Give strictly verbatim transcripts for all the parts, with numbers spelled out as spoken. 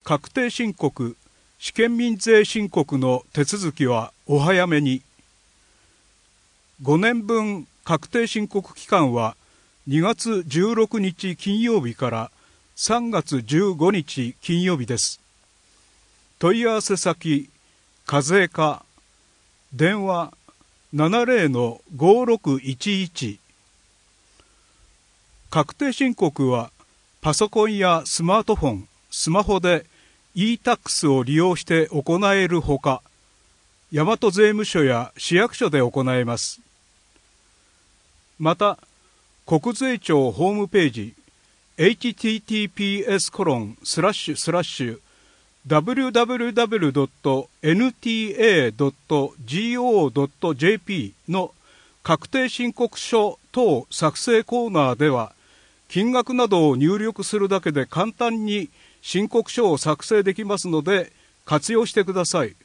確定申告、試験民税申告の手続きはお早めに。ごねんぶん確定申告期間はにがつじゅうろくにち金曜日からさんがつじゅうごにち金曜日です。問い合わせ先、課税課、電話 ななゼロ ごろくいちいち。確定申告はパソコンやスマートフォン、スマホで イータックス を利用して行えるほか、大和税務署や市役所で行えます。また、国税庁ホームページ エイチティーティーピーエスコロンスラッシュスラッシュダブリューダブリューダブリュードットエヌティーエードットジーオードットジェーピー の確定申告書等作成コーナーでは、金額などを入力するだけで簡単に申告書を作成できますので活用してください。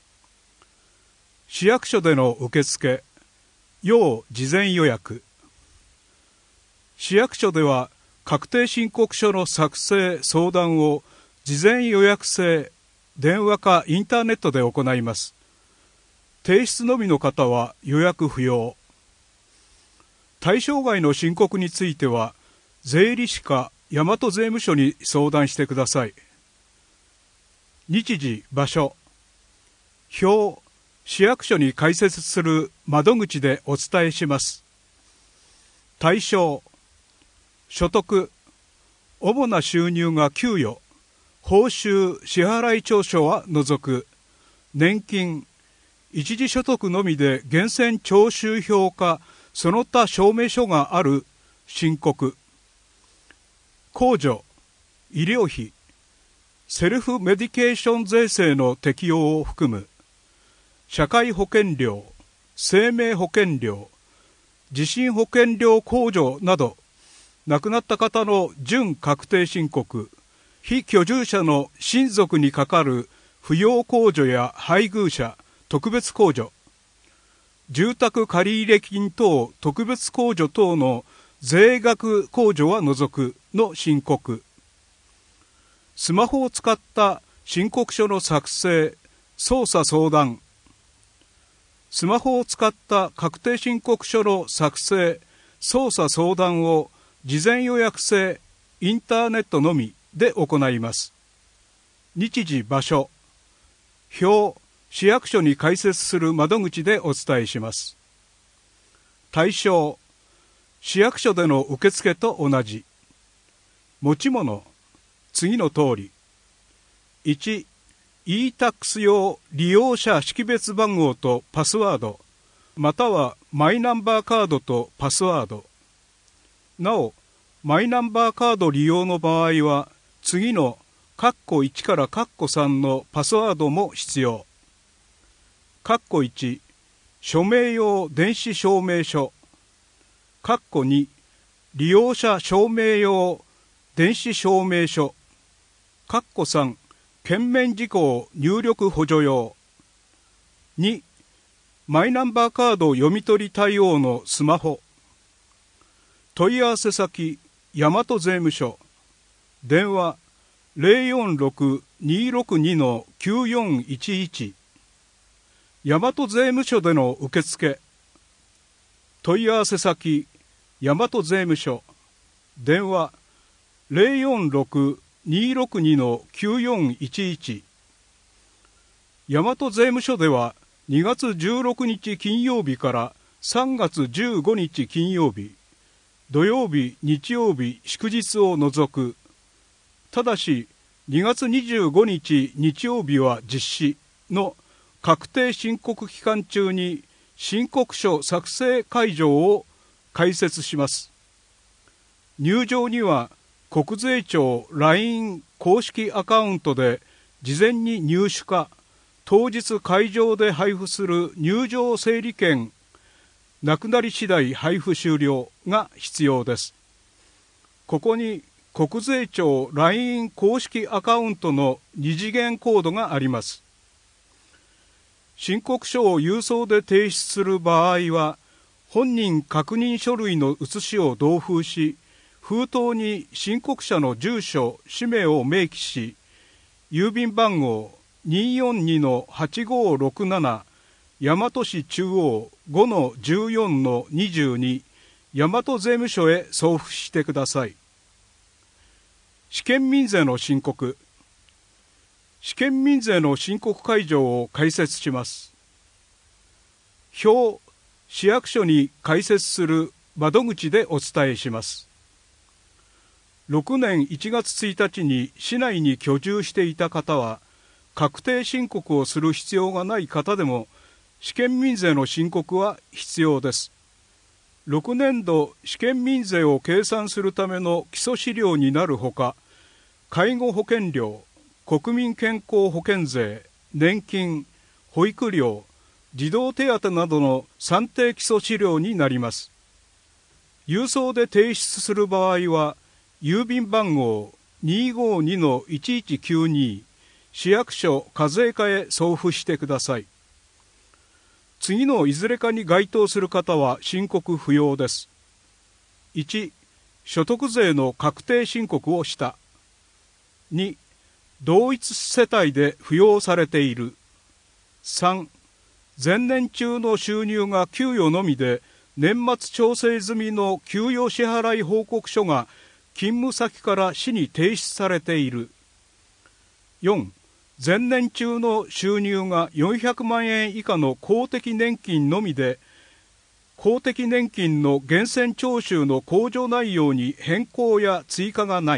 市役所での受付、要事前予約。市役所では確定申告書の作成・相談を事前予約制、電話かインターネットで行います。提出のみの方は予約不要。対象外の申告については、税理士か大和税務署に相談してください。日時、場所、表、市役所に開設する窓口でお伝えします。対象、所得、主な収入が給与、報酬、支払い調書は除く、年金、一時所得のみで源泉徴収票かその他証明書がある申告、控除、医療費、セルフメディケーション税制の適用を含む、社会保険料、生命保険料、地震保険料控除など、亡くなった方の準確定申告、非居住者の親族にかかる扶養控除や配偶者、特別控除、住宅借入金等特別控除等の税額控除は除くの申告、スマホを使った申告書の作成、操作相談、スマホを使った確定申告書の作成、操作相談を事前予約制、インターネットのみで行います。日時、場所、表、市役所に開設する窓口でお伝えします。対象、市役所での受付と同じ。持ち物、次の通り。いち、イータックス 用利用者識別番号とパスワード、またはマイナンバーカードとパスワード。なお、マイナンバーカード利用の場合は、次の括弧いちから括弧さんのパスワードも必要。括弧いち、署名用電子証明書。括弧に、利用者証明用電子証明書。括弧さん、券面事項入力補助用。に、マイナンバーカード読み取り対応のスマホ。問い合わせ先、大和税務署。電話 ゼロよんろく にーろくに きゅうよんいちいち。大和税務署での受付。問い合わせ先、大和税務署。電話 ゼロよんろく にーろくに きゅうよんいちいち。大和税務署ではにがつじゅうろくにち金曜日からさんがつじゅうごにち金曜日、土曜日、日曜日、祝日を除く。ただし、にがつにじゅうごにち日曜日は実施の確定申告期間中に申告書作成会場を開設します。入場には国税庁 ライン 公式アカウントで事前に入手か、当日会場で配布する入場整理券、なくなり次第配布終了が必要です。ここに国税庁 ライン 公式アカウントの二次元コードがあります。申告書を郵送で提出する場合は、本人確認書類の写しを同封し、封筒に申告者の住所、氏名を明記し、 郵便番号 にーよんにのはちごーろくなな 大和市中央 ごのじゅうよんのにじゅうに 大和税務署へ送付してください。試験民税の申告。試験民税の申告会場を開設します。表、市役所に開設する窓口でお伝えします。ろくねんいちがつついたちに市内に居住していた方は、確定申告をする必要がない方でも、試験民税の申告は必要です。ろくねんど試験民税を計算するための基礎資料になるほか、介護保険料、国民健康保険税、年金、保育料、児童手当などの算定基礎資料になります。郵送で提出する場合は、郵便番号 にーごーにのいちいちきゅうに 市役所課税課へ送付してください。次のいずれかに該当する方は申告不要です。いち、所得税の確定申告をした。に、同一世帯で扶養されている。さん、前年中の収入が給与のみで、年末調整済みの給与支払い報告書が勤務先から市に提出されている。よん、前年中の収入がよんひゃくまんえん以下の公的年金のみで、公的年金の源泉徴収の控除内容に変更や追加がない。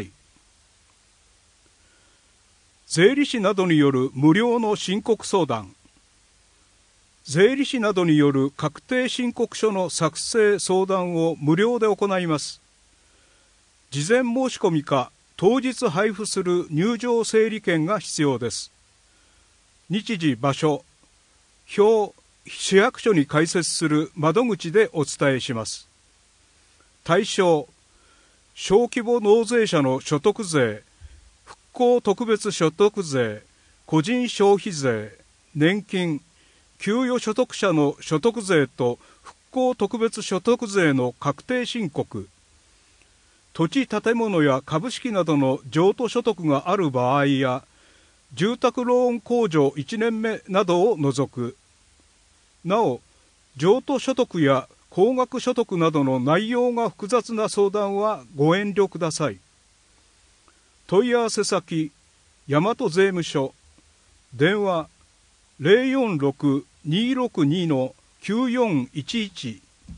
税理士などによる無料の申告相談。税理士などによる確定申告書の作成相談を無料で行います。事前申し込みか当日配布する入場整理券が必要です。日時場所、表、市役所に開設する窓口でお伝えします。対象、小規模納税者の所得税、復興特別所得税、個人消費税、年金、給与所得者の所得税と復興特別所得税の確定申告、土地建物や株式などの譲渡所得がある場合や、住宅ローン控除いちねんめなどを除く。なお、譲渡所得や高額所得などの内容が複雑な相談はご遠慮ください。問い合わせ先、大和税務署、電話 ゼロよんろく にーろくに のきゅうよんいちいち。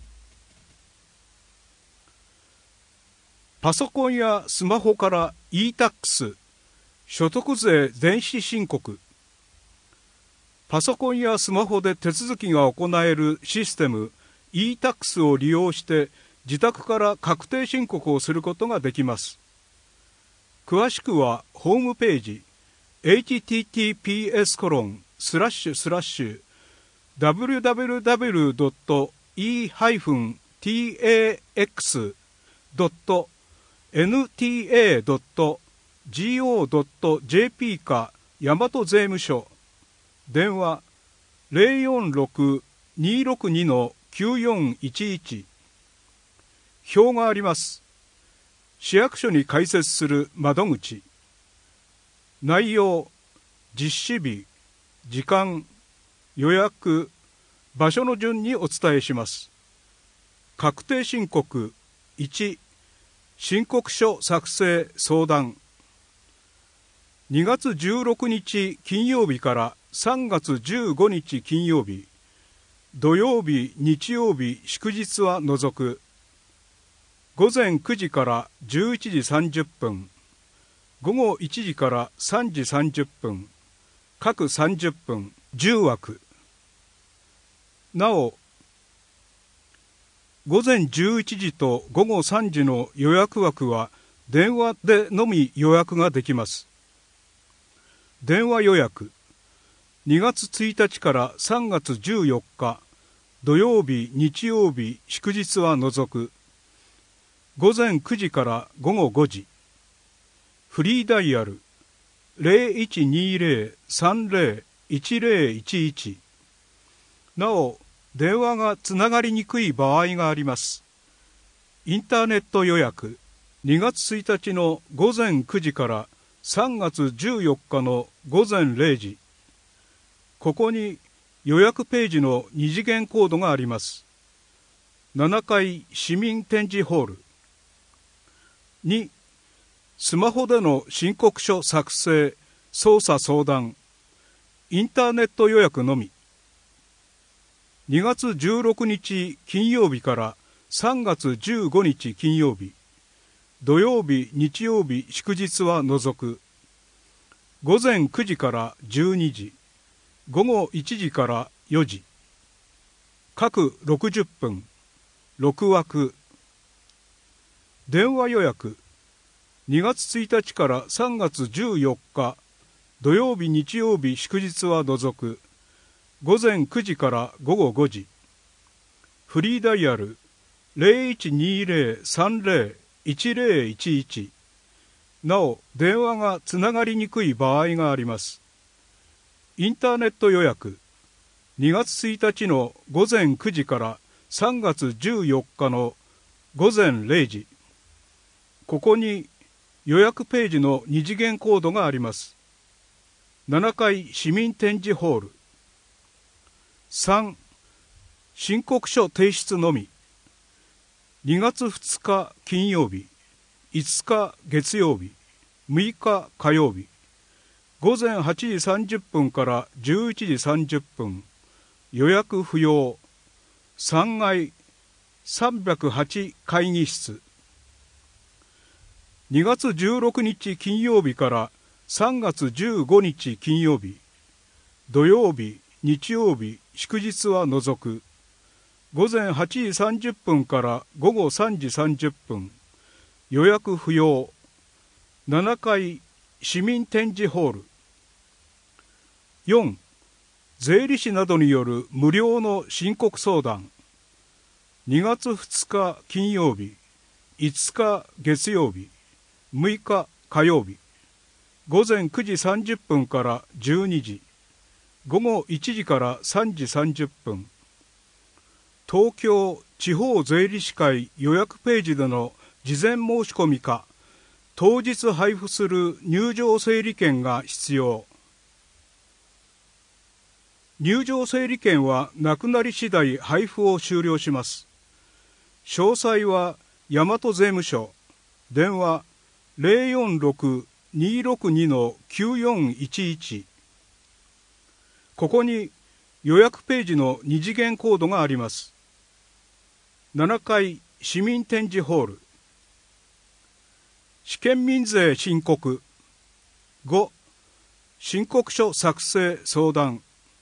パソコンやスマホから イータックス、所得税電子申告。パソコンやスマホで手続きが行えるシステム イータックス を利用して自宅から確定申告をすることができます。詳しくはホームページ エイチティーティーピーエスコロンスラッシュスラッシュダブリューダブリューダブリュードットイーハイフンティーエーエックスドットエヌティーエードットジーオードットジェーピー か大和税務署、電話 ゼロよんろく にーろくに のきゅうよんいちいち。表があります。市役所に開設する窓口。内容、実施日、時間、予約、場所の順にお伝えします。確定申告いち、申告書作成相談。にがつじゅうろくにち金曜日からさんがつじゅうごにち金曜日、土曜日、日曜日、祝日は除く。ごぜんくじからじゅういちじさんじゅっぷん、ごごいちじからさんじさんじゅっぷん、各さんじゅっぷん、じゅうわく。なお、ごぜんじゅういちじとごごさんじの予約枠は電話でのみ予約ができます。電話予約、にがつついたちからさんがつじゅうよっか、土曜日、日曜日、祝日は除く。ごぜんくじからごごごじ。フリーダイヤル ゼロいちにゼロ さんゼロ いちゼロいちいち。なお、電話がつながりにくい場合があります。インターネット予約、にがつついたちのごぜんくじからさんがつじゅうよっかのごぜんれいじ。ここに予約ページの二次元コードがあります。ななかい市民展示ホール。に、スマホでの申告書作成、操作相談、インターネット予約のみ。にがつじゅうろくにち金曜日からさんがつじゅうごにち金曜日、土曜日、日曜日、祝日は除く。ごぜんくじからじゅうにじ、ごごいちじからよじ。各ろくじゅっぷん、ろくわく。電話予約。にがつついたちからさんがつじゅうよっか、土曜日、日曜日、祝日は除く。ごぜんくじからごごごじ。フリーダイヤル ゼロいちにゼロ さんゼロ いちゼロいちいち。なお、電話がつながりにくい場合があります。インターネット予約。にがつついたちのごぜんくじからさんがつじゅうよっかのごぜんれいじ。ここに予約ページの二次元コードがあります。ななかい市民展示ホール。さん、申告書提出のみ。にがつふつか金曜日、いつか月曜日、むいか火曜日、ごぜんはちじさんじゅっぷんからじゅういちじさんじゅっぷん、予約不要。さんがいさんびゃくはち会議室。にがつじゅうろくにち金曜日からさんがつじゅうごにち金曜日、土曜日、日曜日、祝日は除く。ごぜんはちじさんじゅっぷんからごごさんじさんじゅっぷん、予約不要。ななかい市民展示ホール。よん、税理士などによる無料の申告相談。にがつふつか金曜日、いつか月曜日、むいか火曜日、ごぜんくじさんじゅっぷんからじゅうにじ、ごごいちじからさんじさんじゅっぷん。東京地方税理士会予約ページでの事前申し込みか、当日配布する入場整理券が必要。入場整理券はなくなり次第配布を終了します。詳細は大和税務署、電話 ゼロよんろく にーろくに きゅうよんいちいち。ここに予約ページの二次元コードがあります。ななかい市民展示ホール。試験民税申告。ご、申告書作成相談。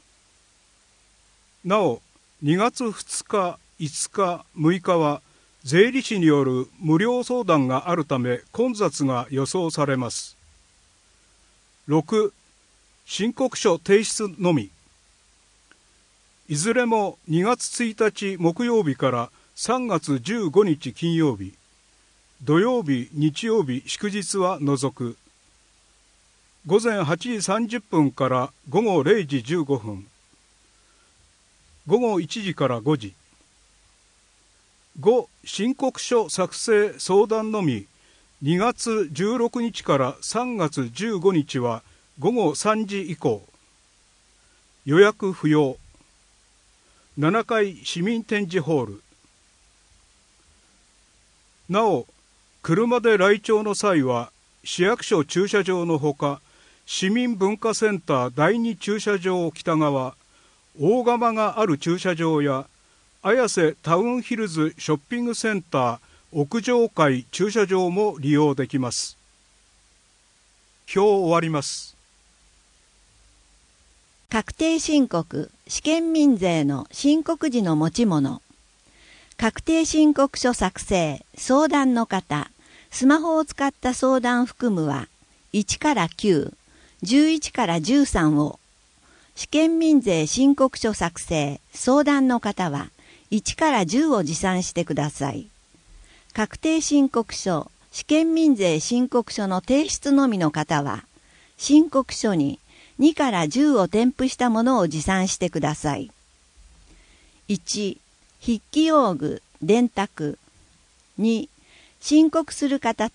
なお、にがつふつか、いつか、むいかは税理士による無料相談があるため混雑が予想されます。ろく、申告書提出のみ。いずれもにがつついたち木曜日からさんがつじゅうごにち金曜日、土曜日、日曜日、祝日は除く。ごぜんはちじさんじゅっぷんからごごれいじじゅうごふん、ごごいちじからごじ。ご、申告書作成相談のみ。にがつじゅうろくにちからさんがつじゅうごにちはごごさんじ以降。予約不要。ななかい市民展示ホール。なお、車で来庁の際は市役所駐車場のほか、市民文化センターだいに駐車場北側、大釜がある駐車場や綾瀬タウンヒルズショッピングセンター屋上階駐車場も利用できます。表終わります。 確定申告、試験民税の申告時の持ち物。確定申告書作成、相談の方、スマホを使った相談含むはいちからきゅう、じゅういちからじゅうさんを、試験民税申告書作成、相談の方はいちからじゅうを持参してください。確定申告書、試験民税申告書の提出のみの方は、申告書ににからじゅうを添付したものを持参してください。いち、筆記用具、電卓。に、申告する方と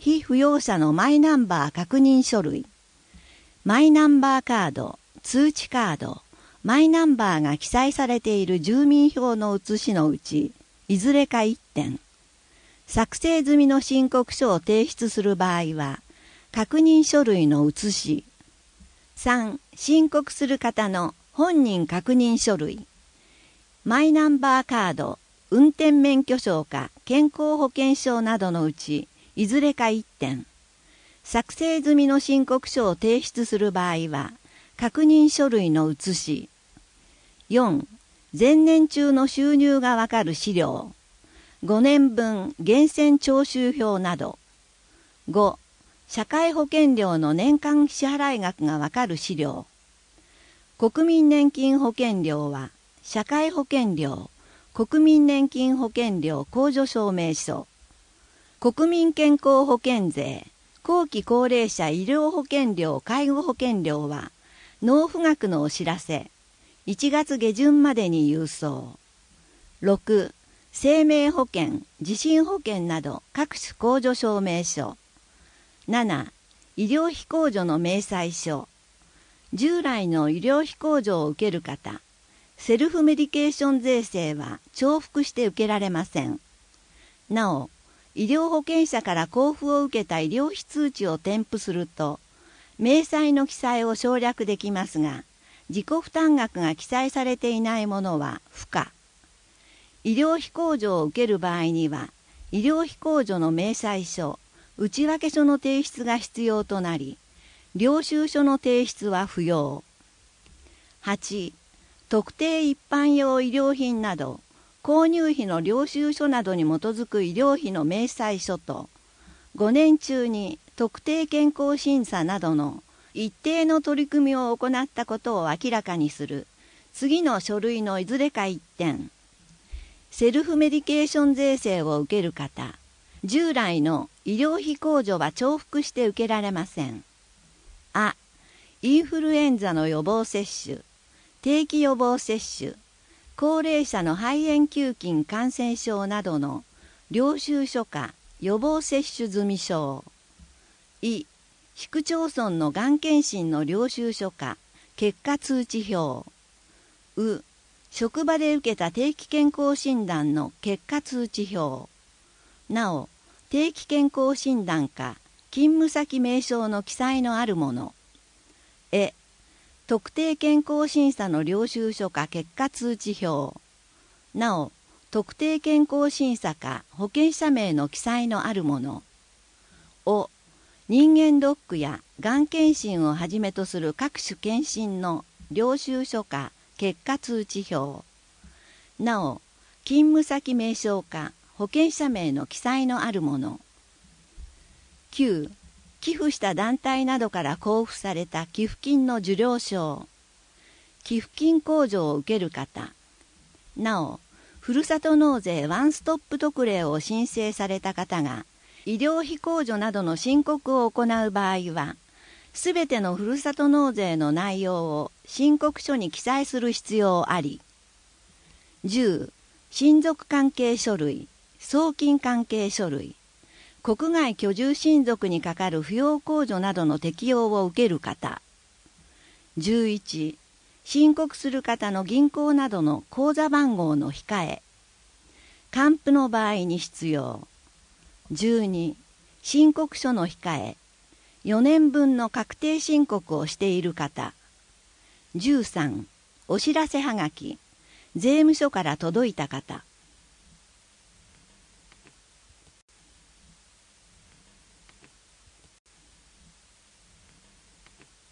被扶養者のマイナンバー確認書類、マイナンバーカード、通知カード、マイナンバーが記載されている住民票の写しのうち、いずれかいってん、作成済みの申告書を提出する場合は、確認書類の写し、さん、申告する方の本人確認書類、マイナンバーカード、運転免許証か健康保険証などのうち、いずれかいってん、作成済みの申告書を提出する場合は、確認書類の写し、よん、前年中の収入がわかる資料、ごねんぶん源泉徴収票など、ご、社会保険料の年間支払額がわかる資料、国民年金保険料は、社会保険料、国民年金保険料控除証明書、国民健康保険税、後期高齢者医療保険料介護保険料は、納付額のお知らせ、いちがつげじゅんまでに郵送。ろく、生命保険、地震保険など各種控除証明書。なな、医療費控除の明細書。従来の医療費控除を受ける方、セルフメディケーション税制は重複して受けられません。なお、医療保険者から交付を受けた医療費通知を添付すると、明細の記載を省略できますが、自己負担額が記載されていないものは不可。医療費控除を受ける場合には、医療費控除の明細書、内訳書の提出が必要となり、領収書の提出は不要。はち、特定一般用医療品など、購入費の領収書などに基づく医療費の明細書と、ごねん中に特定健康審査などの一定の取り組みを行ったことを明らかにする次の書類のいずれかいってん、セルフメディケーション税制を受ける方、従来の医療費控除は重複して受けられません。あ、インフルエンザの予防接種、定期予防接種、高齢者の肺炎球菌感染症などの領収書か予防接種済証。い、市区町村のがん検診の領収書か結果通知表。う、職場で受けた定期健康診断の結果通知表。なお、定期健康診断か勤務先名称の記載のあるもの。え、特定健康審査の領収書か結果通知表。なお、特定健康審査か保険者名の記載のあるもの。お、人間ドックやがん検診をはじめとする各種検診の領収書か結果通知表。なお、勤務先名称か保険者名の記載のあるもの。きゅう、寄付した団体などから交付された寄付金の受領証。寄付金控除を受ける方。なお、ふるさと納税ワンストップ特例を申請された方が、医療費控除などの申告を行う場合は、すべてのふるさと納税の内容を申告書に記載する必要あり。じゅう、親族関係書類、送金関係書類、国外居住親族にかかる扶養控除などの適用を受ける方。じゅういち、申告する方の銀行などの口座番号の控え。還付の場合に必要。じゅうに、申告書の控え。よねんぶんの確定申告をしている方。じゅうさん、お知らせはがき。税務署から届いた方。